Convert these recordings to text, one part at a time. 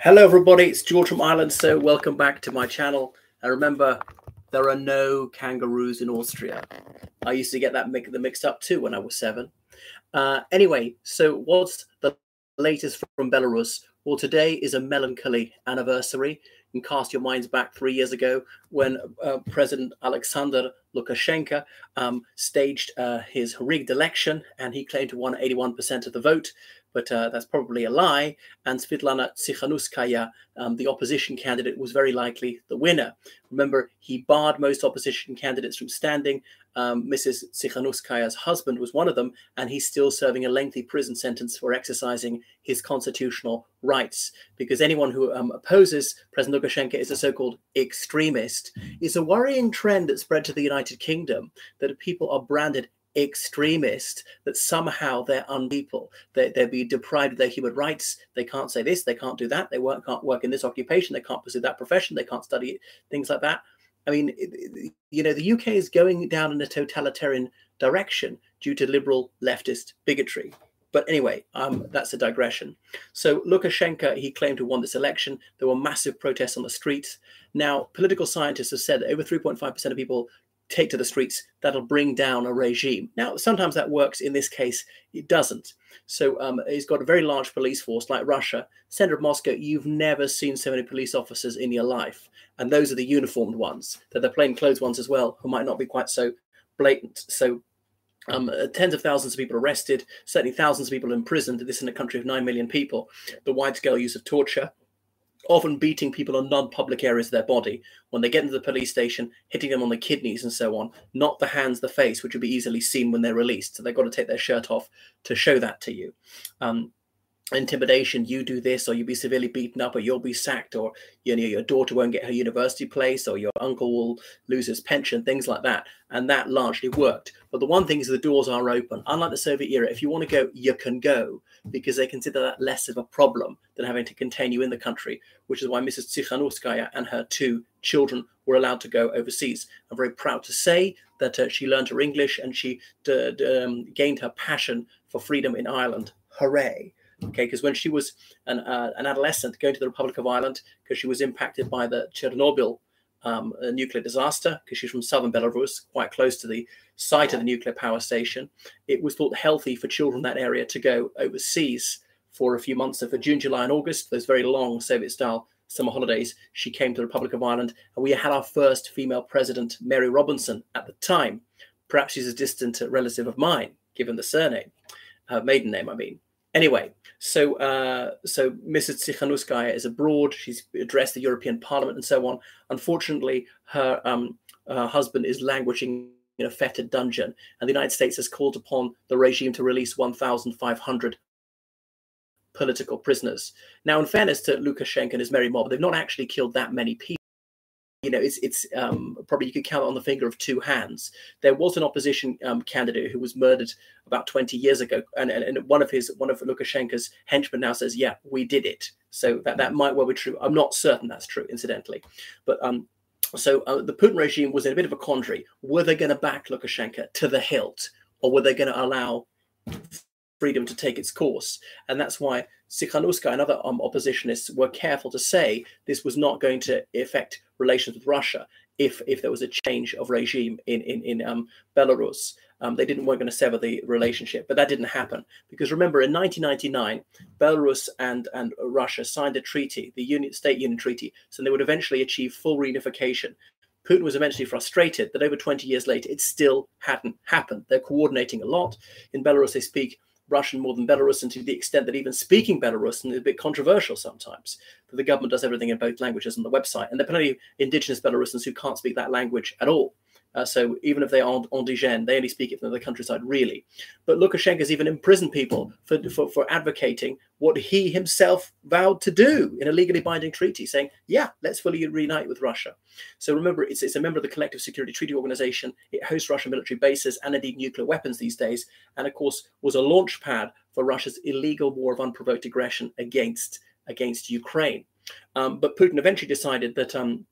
Hello, everybody. It's George from Ireland. So welcome back to my channel. And remember, there are no kangaroos in Austria. I used to get that mixed up too when I was 7. Anyway, so what's the latest from Belarus? Well, today is a melancholy anniversary. You can cast your minds back 3 years ago when President Alexander Lukashenko staged his rigged election, and he claimed to won 81% of the vote. But that's probably a lie. And Svetlana Tsikhanouskaya, the opposition candidate, was very likely the winner. Remember, he barred most opposition candidates from standing. Mrs. Tsikhanouskaya's husband was one of them, and he's still serving a lengthy prison sentence for exercising his constitutional rights. Because anyone who opposes President Lukashenko is a so-called extremist. It's a worrying trend that spread to the United Kingdom that people are branded extremist, that somehow they're unpeople, they'll be deprived of their human rights. They can't say this, they can't do that, they can't work in this occupation, they can't pursue that profession, they can't study things like that. I mean, the UK is going down in a totalitarian direction due to liberal leftist bigotry. But anyway, that's a digression. So Lukashenko, he claimed to have won this election. There were massive protests on the streets. Now, political scientists have said that over 3.5% of people take to the streets, that'll bring down a regime. Now, sometimes that works. In this case, it doesn't. So he's got a very large police force like Russia. Center of Moscow, you've never seen so many police officers in your life. And those are the uniformed ones. They're the plainclothes ones as well, who might not be quite so blatant. So tens of thousands of people arrested, certainly thousands of people imprisoned. This in a country of 9 million people. The wide-scale use of torture, often beating people on non-public areas of their body when they get into the police station, hitting them on the kidneys and so on, not the hands, the face, which would be easily seen when they're released. So they've got to take their shirt off to show that to you. Intimidation, you do this or you'll be severely beaten up or you'll be sacked, or your daughter won't get her university place, or your uncle will lose his pension, things like that. And that largely worked. But the one thing is the doors are open. Unlike the Soviet era, if you want to go, you can go, because they consider that less of a problem than having to contain you in the country, which is why Mrs. Tsikhanouskaya and her 2 children were allowed to go overseas. I'm very proud to say that she learned her English and she gained her passion for freedom in Ireland. Hooray. Okay, because when she was an adolescent going to the Republic of Ireland, because she was impacted by the Chernobyl nuclear disaster, because she's from southern Belarus, quite close to the site of the nuclear power station, it was thought healthy for children in that area to go overseas for a few months. So for June, July, and August, those very long Soviet-style summer holidays, she came to the Republic of Ireland, and we had our first female president, Mary Robinson, at the time. Perhaps she's a distant relative of mine, given the surname, her maiden name, I mean. Anyway, so Mrs. Tsikhanouskaya is abroad. She's addressed the European Parliament and so on. Unfortunately, her husband is languishing in a fettered dungeon, and the United States has called upon the regime to release 1,500 political prisoners. Now, in fairness to Lukashenko and his merry mob, they've not actually killed that many people. It's probably you could count on the finger of 2 hands. There was an opposition candidate who was murdered about 20 years ago, and one of Lukashenko's henchmen now says, "Yeah, we did it." So that might well be true. I'm not certain that's true, incidentally, but the Putin regime was in a bit of a quandary. Were they going to back Lukashenko to the hilt, or were they going to allow freedom to take its course? And that's why Tsikhanouskaya and other oppositionists were careful to say this was not going to affect relations with Russia if there was a change of regime in Belarus. They weren't going to sever the relationship, but that didn't happen, because remember, in 1999, Belarus and Russia signed a treaty, the State Union Treaty, so they would eventually achieve full reunification. Putin was eventually frustrated that over 20 years later, it still hadn't happened. They're coordinating a lot. In Belarus, they speak Russian more than Belarusian, to the extent that even speaking Belarusian is a bit controversial sometimes. But the government does everything in both languages on the website. And there are plenty of indigenous Belarusians who can't speak that language at all. So even if they are indigene, they only speak it from the countryside, really. But Lukashenko's even imprisoned people for advocating what he himself vowed to do in a legally binding treaty, saying, yeah, let's fully reunite with Russia. So remember, it's a member of the Collective Security Treaty Organization. It hosts Russian military bases and indeed nuclear weapons these days. And of course, was a launch pad for Russia's illegal war of unprovoked aggression against Ukraine. But Putin eventually decided that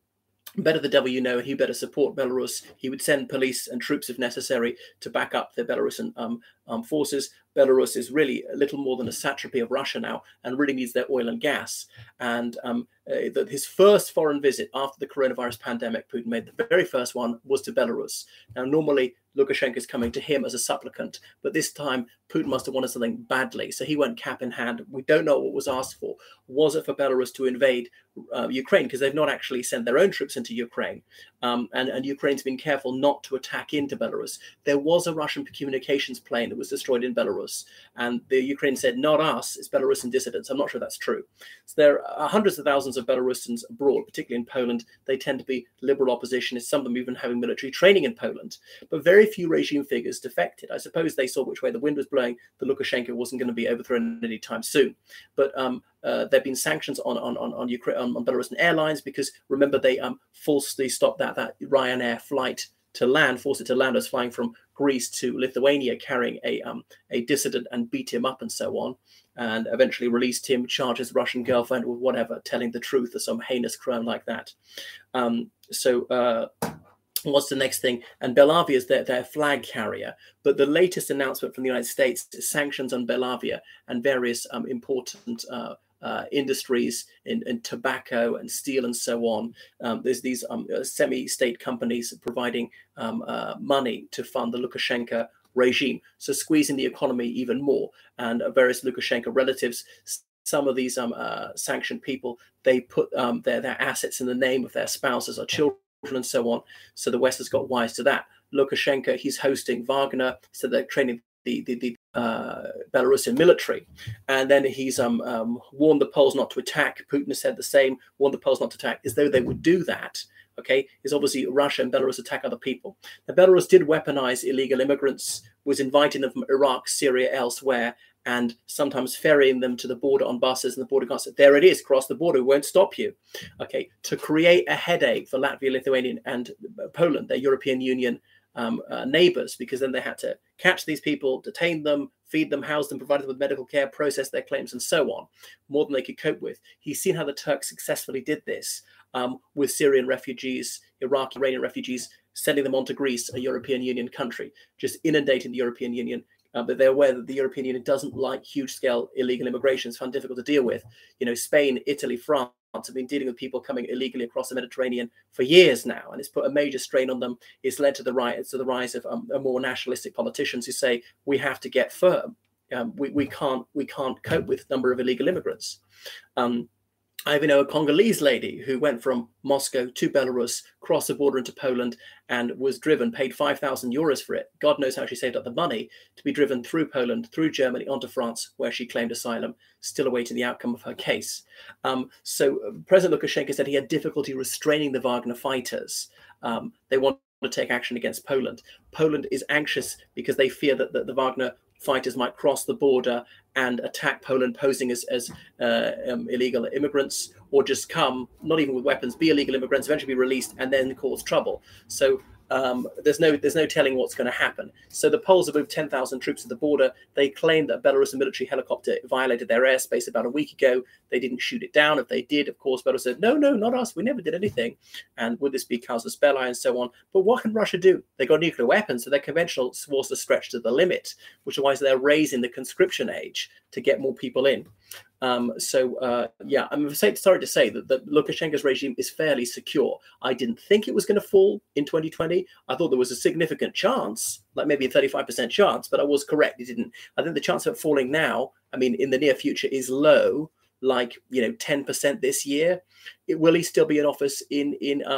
better the devil you know, and he better support Belarus. He would send police and troops if necessary to back up the Belarusian armed forces. Belarus is really a little more than a satrapy of Russia now, and really needs their oil and gas. And his first foreign visit after the coronavirus pandemic, Putin made the very first one, was to Belarus. Now, normally Lukashenko is coming to him as a supplicant, but this time Putin must have wanted something badly, so he went cap in hand. We don't know what was asked for. Was it for Belarus to invade Ukraine? Because they've not actually sent their own troops into Ukraine, and Ukraine's been careful not to attack into Belarus. There was a Russian communications plane that was destroyed in Belarus, and the Ukraine said, not us, it's Belarusian dissidents. I'm not sure that's true. So there are hundreds of thousands of Belarusians abroad, particularly in Poland. They tend to be liberal oppositionists, some of them even having military training in Poland. But very few regime figures defected. I suppose they saw which way the wind was blowing, that Lukashenko wasn't going to be overthrown anytime soon. But there have been sanctions on Ukraine, on Belarusian airlines, because remember they falsely stopped that Ryanair flight to land, forced it to land. I was flying from Greece to Lithuania carrying a dissident, and beat him up and so on, and eventually released him, charged his Russian girlfriend with whatever, telling the truth or some heinous crime like that. What's the next thing? And Belavia is their flag carrier. But the latest announcement from the United States is sanctions on Belavia and various important industries in tobacco and steel and so on. There's these semi-state companies providing money to fund the Lukashenko regime, so squeezing the economy even more. And various Lukashenko relatives, some of these sanctioned people, they put their assets in the name of their spouses or children and so on. So the West has got wise to that. Lukashenko, he's hosting Wagner, so they're training the Belarusian military, and then he's warned the Poles not to attack. Putin has said the same, warned the Poles not to attack, as though they would do that. Okay, is obviously Russia and Belarus attack other people. Now, Belarus did weaponize illegal immigrants, was inviting them from Iraq, Syria, elsewhere, and sometimes ferrying them to the border on buses, and the border guards said, there it is, cross the border, we won't stop you. Okay, to create a headache for Latvia, Lithuania, and Poland, their European Union neighbors, because then they had to catch these people, detain them, feed them, house them, provide them with medical care, process their claims, and so on, more than they could cope with. He's seen how the Turks successfully did this with Syrian refugees, Iraqi, Iranian refugees, sending them on to Greece, a European Union country, just inundating the European Union. But they're aware that the European Union doesn't like huge-scale illegal immigration. It's found difficult to deal with. You know, Spain, Italy, France have been dealing with people coming illegally across the Mediterranean for years now, and it's put a major strain on them. It's led to the rise of more nationalistic politicians who say we have to get firm. We can't cope with the number of illegal immigrants. I even know a Congolese lady who went from Moscow to Belarus, crossed the border into Poland, and was driven, paid 5,000 euros for it. God knows how she saved up the money to be driven through Poland, through Germany, onto France, where she claimed asylum, still awaiting the outcome of her case. So President Lukashenko said he had difficulty restraining the Wagner fighters. They want to take action against Poland. Poland is anxious because they fear that the Wagner fighters might cross the border and attack Poland, posing as illegal immigrants, or just come, not even with weapons, be illegal immigrants, eventually be released, and then cause trouble. So there's no telling what's going to happen. So the Poles have moved 10,000 troops to the border. They claimed that a Belarusian military helicopter violated their airspace about a week ago. They didn't shoot it down. If they did, of course, Belarus said, no, not us. We never did anything. And would this be casus belli and so on? But what can Russia do? They got nuclear weapons, so their conventional forces are stretched to the limit, which is why they're raising the conscription age to get more people in. I'm sorry to say that Lukashenko's regime is fairly secure. I didn't think it was going to fall in 2020. I thought there was a significant chance, like maybe a 35% chance, but I was correct. It didn't. I think the chance of it falling now, I mean, in the near future, is low, like 10% this year. Will he still be in office in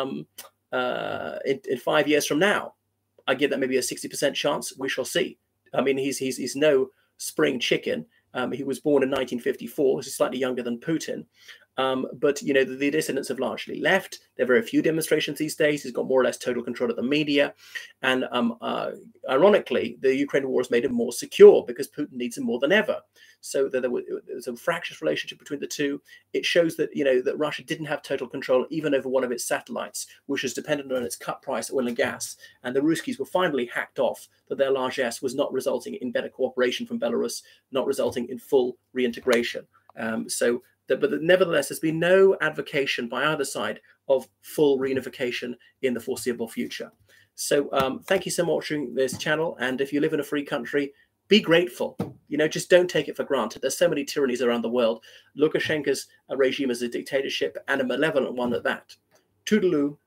5 years from now? I give that maybe a 60% chance. We shall see. I mean, he's no spring chicken. He was born in 1954. He's slightly younger than Putin. But, the dissidents have largely left. There are very few demonstrations these days. He's got more or less total control of the media. And ironically, the Ukraine war has made him more secure because Putin needs him more than ever. So there's a fractious relationship between the two. It shows that, that Russia didn't have total control even over one of its satellites, which was dependent on its cut price oil and gas. And the Ruskies were finally hacked off that their largesse was not resulting in better cooperation from Belarus, not resulting in full reintegration. But nevertheless, there's been no advocation by either side of full reunification in the foreseeable future. So thank you so much for watching this channel. And if you live in a free country, be grateful. Just don't take it for granted. There's so many tyrannies around the world. Lukashenko's regime is a dictatorship, and a malevolent one at that. Toodaloo.